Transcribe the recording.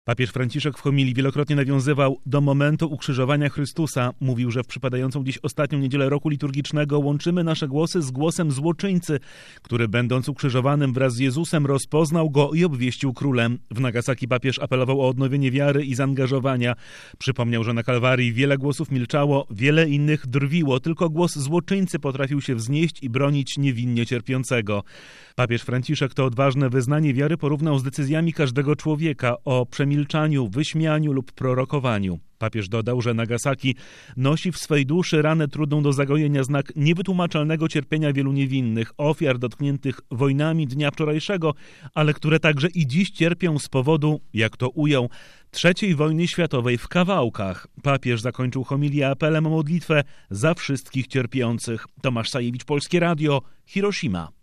Papież Franciszek w homilii wielokrotnie nawiązywał do momentu ukrzyżowania Chrystusa. Mówił, że w przypadającą dziś ostatnią niedzielę roku liturgicznego łączymy nasze głosy z głosem złoczyńcy, który będąc ukrzyżowanym wraz z Jezusem rozpoznał go i obwieścił królem. W Nagasaki papież apelował o odnowienie wiary i zaangażowania. Przypomniał, że na Kalwarii wiele głosów milczało, wiele innych drwiło, tylko głos złoczyńcy potrafił się wznieść i bronić niewinnie cierpiącego. Papież Franciszek to odważne wyznanie wiary porównał z decyzjami każdego człowieka o przemilczaniu, wyśmianiu lub prorokowaniu. Papież dodał, że Nagasaki nosi w swej duszy ranę trudną do zagojenia, znak niewytłumaczalnego cierpienia wielu niewinnych, ofiar dotkniętych wojnami dnia wczorajszego, ale które także i dziś cierpią z powodu, jak to ujął, III wojny światowej w kawałkach. Papież zakończył homilię apelem o modlitwę za wszystkich cierpiących. Tomasz Sajewicz, Polskie Radio, Hiroshima.